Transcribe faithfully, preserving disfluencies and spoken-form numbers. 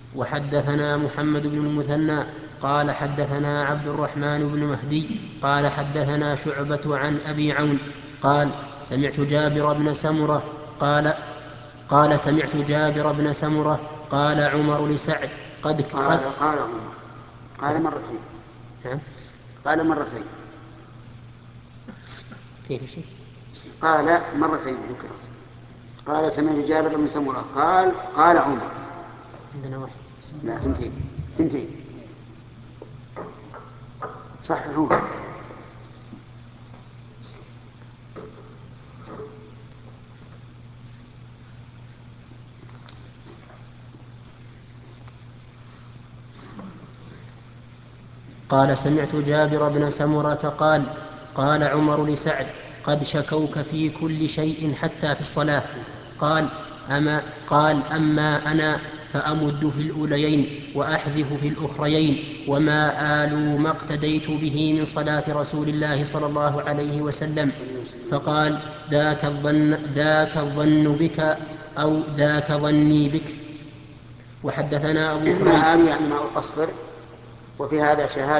وحدثنا محمد بن المثنى قال حدثنا عبد الرحمن بن مهدي قال حدثنا شعبة عن أبي عون قال سمعت جابر بن سمرة قال قال سمعت جابر بن سمرة قال عمر لسعد قد قال قال عمر قال مرتين. نعم قال مرتين. كيف شيء؟ قال مرتين ذكر. قال سمعت جابر بن سمرة قال قال عمر. عندنا واحد. لا ثنتين ثنتين صححوه. قال سمعت جابر بن سمرة قال قال عمر لسعد قد شكوك في كل شيء حتى في الصلاة. قال أما, قال أما أنا فأمد في الأوليين وأحذف في الأخريين وما آل ما اقتديت به من صلاة رسول الله صلى الله عليه وسلم. فقال ذاك الظن, ذاك الظن بك أو ذاك ظني بك. وحدثنا أبو كريب. ما آل يعني ما أقصر. وفي هذا شهادة